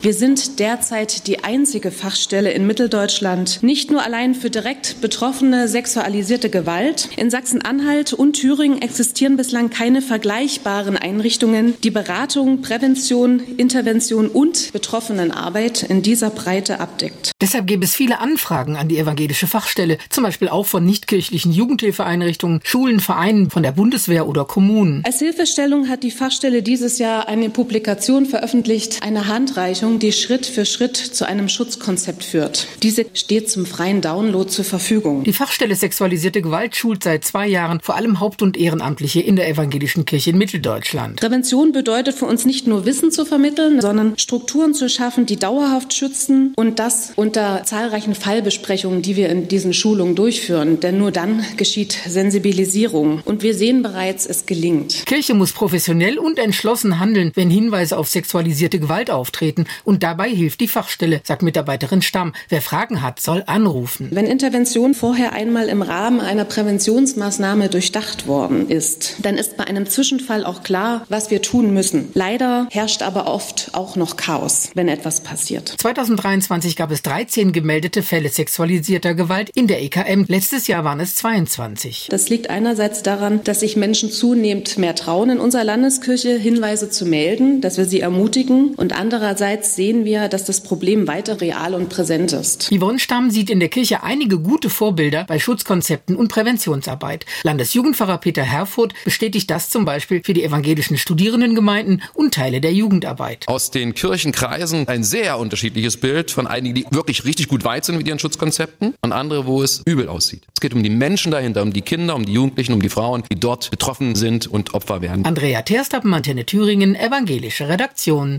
Wir sind derzeit die einzige Fachstelle in Mitteldeutschland, nicht nur allein für direkt Betroffene sexualisierte Gewalt. In Sachsen-Anhalt und Thüringen existieren bislang keine vergleichbaren Einrichtungen, die Beratung, Prävention, Intervention und Betroffenenarbeit in dieser Breite abdeckt. Deshalb gäbe es viele Anfragen an die evangelische Fachstelle, zum Beispiel auch von nichtkirchlichen Jugendhilfeeinrichtungen, Schulen, Vereinen, von der Bundeswehr oder Kommunen. Als Hilfestellung hat die Fachstelle dieses Jahr eine Publikation veröffentlicht, eine Handreichung, die Schritt für Schritt zu einem Schutzkonzept führt. Diese steht zum freien Download zur Verfügung. Die Fachstelle Sexualisierte Gewalt schult seit 2 Jahren vor allem Haupt- und Ehrenamtliche in der evangelischen Kirche in Mitteldeutschland. Prävention bedeutet für uns nicht nur Wissen zu vermitteln, sondern Strukturen zu schaffen, die dauerhaft schützen, und das unter zahlreichen Fallbesprechungen, die wir in diesen Schulungen durchführen. Denn nur dann geschieht Sensibilisierung. Und wir sehen bereits, es gelingt. Kirche muss professionell und entschlossen handeln, wenn Hinweise auf sexualisierte Gewalt auftreten. Und dabei hilft die Fachstelle, sagt Mitarbeiterin Stamm. Wer Fragen hat, soll anrufen. Wenn Intervention vorher einmal im Rahmen einer Präventionsmaßnahme durchdacht worden ist, dann ist bei einem Zwischenfall auch klar, was wir tun müssen. Leider herrscht aber oft auch noch Chaos, wenn etwas passiert. 2023 gab es 13 gemeldete Fälle sexualisierter Gewalt in der EKM. Letztes Jahr waren es 22. Das liegt einerseits daran, dass sich Menschen zunehmend mehr trauen, in unserer Landeskirche Hinweise zu melden, dass wir sie ermutigen. Und andererseits sehen wir, dass das Problem weiter real und präsent ist. Yvonne Stamm sieht in der Kirche einige gute Vorbilder bei Schutzkonzepten und Präventionsarbeit. Landesjugendpfarrer Peter Herfurth bestätigt das zum Beispiel für die evangelischen Studierendengemeinden und Teile der Jugendarbeit. Aus den Kirchenkreisen ein sehr unterschiedliches Bild von einigen, die wirklich richtig gut weit sind mit ihren Schutzkonzepten, und andere, wo es übel aussieht. Es geht um die Menschen dahinter, um die Kinder, um die Jugendlichen, um die Frauen, die dort betroffen sind und Opfer werden. Andrea Terstappen, Antenne Thüringen, evangelische Redaktion.